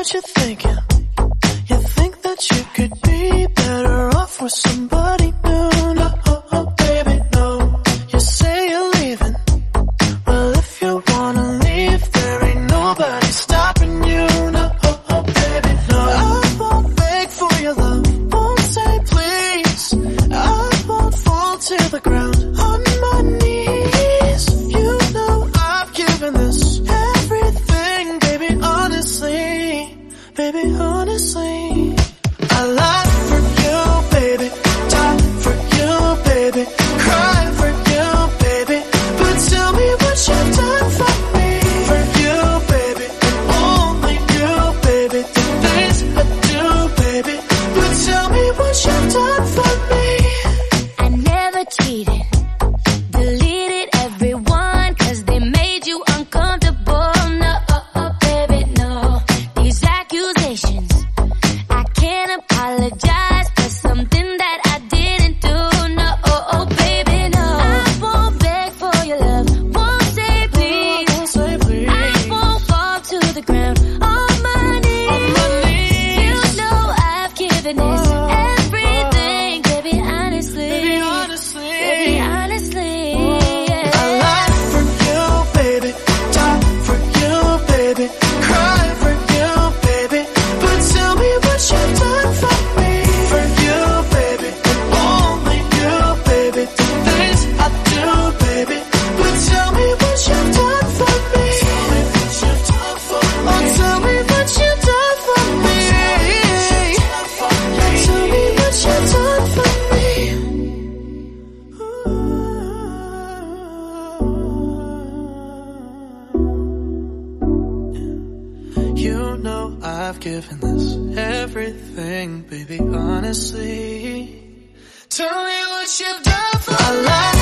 what you're thinking. You think that you could be better off with somebody new. No, baby, no. You say you're leaving. Well, if you wanna leave, there ain't nobody stopping you. No, baby, no. I won't beg for your love, won't say please. I won't fall to the ground on my knees. You know I've given this everything, baby, honestly. Baby, honestly, I lie for you, baby, die for you, baby, cry for you, baby, but tell me what you've done for me. For you, baby, and only you, baby, the things I do, baby, but tell me what you've done for me. I never cheated, deleted everyone, 'cause they made you uncomfortable. No, baby, no. These accusations, I can't apologize for something that I didn't do. No, baby, no. I won't beg for your love, won't say please. I won't fall to the ground on my knees. You know I've given this everything, baby, honestly. Baby, honestly, Baby, honestly, I lie for you, baby, die for you, baby, cry for you, baby, but tell me what you've done for me. For you, baby, and only you, baby, the things I do, baby, but tell me what you've done for me. Tell me what you've done for me. Oh, tell me what you've done for me. Tell me what you've done for me. You know I've given this everything, baby, honestly. Tell me what you've done for me.